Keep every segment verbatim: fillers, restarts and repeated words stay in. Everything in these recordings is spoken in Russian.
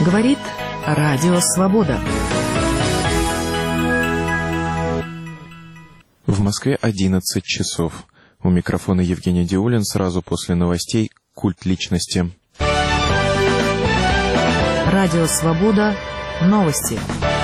Говорит Радио Свобода. В Москве одиннадцать часов. У микрофона Евгений Диулин. Сразу после новостей «Культ личности». Радио Свобода. Новости.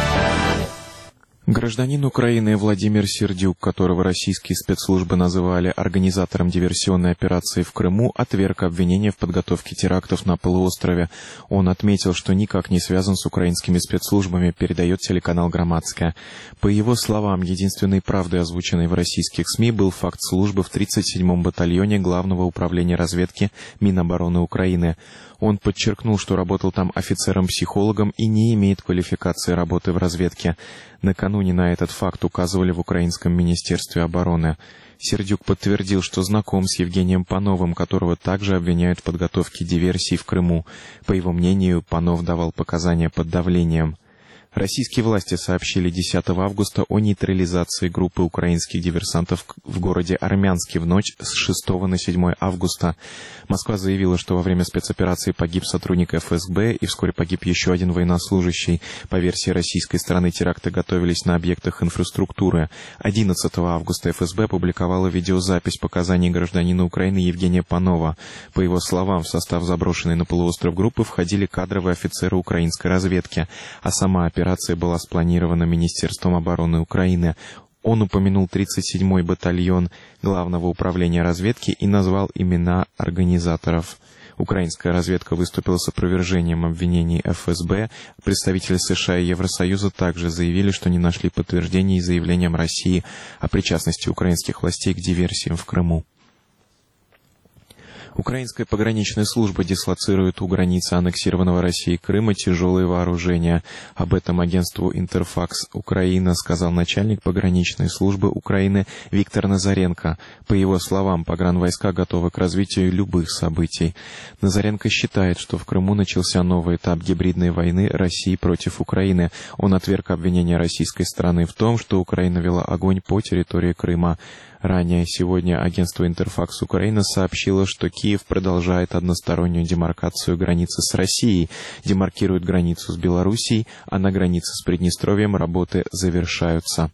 Гражданин Украины Владимир Сердюк, которого российские спецслужбы называли организатором диверсионной операции в Крыму, отверг обвинения в подготовке терактов на полуострове. Он отметил, что никак не связан с украинскими спецслужбами, передает телеканал «Громадская». По его словам, единственной правдой, озвученной в российских СМИ, был факт службы в тридцать седьмом батальоне Главного управления разведки Минобороны Украины. Он подчеркнул, что работал там офицером-психологом и не имеет квалификации работы в разведке. Накануне на этот факт указывали в Украинском министерстве обороны. Сердюк подтвердил, что знаком с Евгением Пановым, которого также обвиняют в подготовке диверсий в Крыму. По его мнению, Панов давал показания под давлением. Российские власти сообщили десятого августа о нейтрализации группы украинских диверсантов в городе Армянске в ночь с шестого на седьмое августа. Москва заявила, что во время спецоперации погиб сотрудник эф эс бэ и вскоре погиб еще один военнослужащий. По версии российской стороны, теракты готовились на объектах инфраструктуры. одиннадцатого августа эф эс бэ опубликовала видеозапись показаний гражданина Украины Евгения Панова. По его словам, в состав заброшенной на полуостров группы входили кадровые офицеры украинской разведки, а сама операция Операция была спланирована Министерством обороны Украины. Он упомянул тридцать седьмой батальон Главного управления разведки и назвал имена организаторов. Украинская разведка выступила с опровержением обвинений эф эс бэ. Представители США и Евросоюза также заявили, что не нашли подтверждений заявлениям России о причастности украинских властей к диверсиям в Крыму. Украинская пограничная служба дислоцирует у границы аннексированного Россией Крыма тяжелые вооружения. Об этом агентству «Интерфакс Украина» сказал начальник пограничной службы Украины Виктор Назаренко. По его словам, погранвойска готовы к развитию любых событий. Назаренко считает, что в Крыму начался новый этап гибридной войны России против Украины. Он отверг обвинения российской стороны в том, что Украина вела огонь по территории Крыма. Ранее сегодня агентство «Интерфакс Украина» сообщило, что Киев продолжает одностороннюю демаркацию границы с Россией, демаркирует границу с Белоруссией, а на границе с Приднестровьем работы завершаются.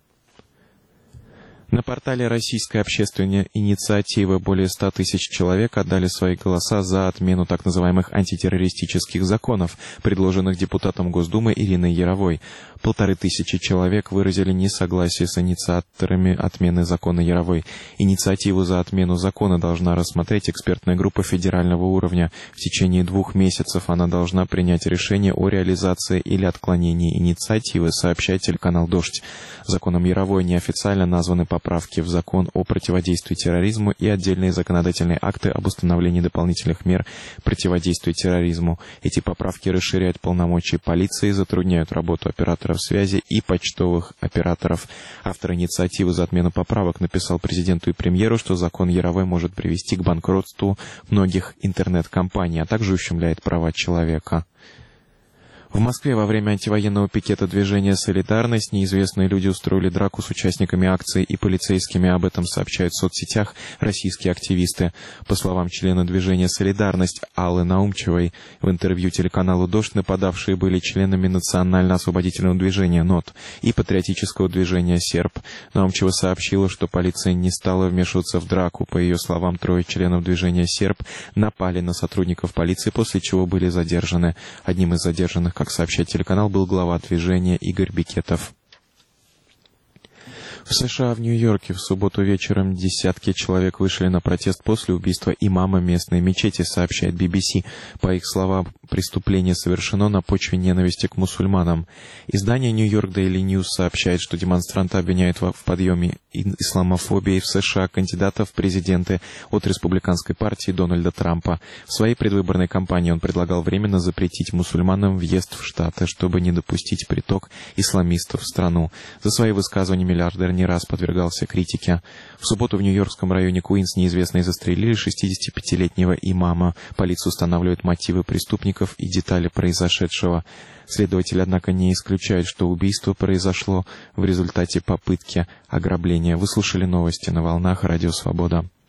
На портале российской общественной инициативы более ста тысяч человек отдали свои голоса за отмену так называемых антитеррористических законов, предложенных депутатом Госдумы Ириной Яровой. Полторы тысячи человек выразили несогласие с инициаторами отмены закона Яровой. Инициативу за отмену закона должна рассмотреть экспертная группа федерального уровня. В течение двух месяцев она должна принять решение о реализации или отклонении инициативы, сообщает телеканал «Дождь». Законом Яровой неофициально названы поправки в закон о противодействии терроризму и отдельные законодательные акты об установлении дополнительных мер противодействия терроризму. Эти поправки расширяют полномочия полиции, затрудняют работу операторов связи и почтовых операторов. Автор инициативы за отмену поправок написал президенту и премьеру, что закон Яровой может привести к банкротству многих интернет-компаний, а также ущемляет права человека. В Москве во время антивоенного пикета движения «Солидарность» неизвестные люди устроили драку с участниками акции и полицейскими. Об этом сообщают в соцсетях российские активисты. По словам члена движения «Солидарность» Аллы Наумчевой, в интервью телеканалу «Дождь» нападавшие были членами национально-освободительного движения «НОТ» и патриотического движения «Серб». Наумчева сообщила, что полиция не стала вмешиваться в драку. По ее словам, трое членов движения «Серб» напали на сотрудников полиции, после чего были задержаны. Одним из задержанных, как сообщает телеканал, был глава движения Игорь Бекетов. В США, в Нью-Йорке, в субботу вечером десятки человек вышли на протест после убийства имама местной мечети, сообщает би би си. По их словам, преступление совершено на почве ненависти к мусульманам. Издание Нью-Йорк Дейли Ньюс сообщает, что демонстранты обвиняют в подъеме исламофобии в США кандидатов в президенты от республиканской партии Дональда Трампа. В своей предвыборной кампании он предлагал временно запретить мусульманам въезд в Штаты, чтобы не допустить приток исламистов в страну. За свои высказывания миллиардер не раз подвергался критике. В субботу в нью-йоркском районе Куинс неизвестные застрелили шестидесятипятилетнего имама. Полиция устанавливает мотивы преступников и детали произошедшего. Следователи, однако, не исключают, что убийство произошло в результате попытки ограбления. Вы слушали новости на волнах Радио Свобода.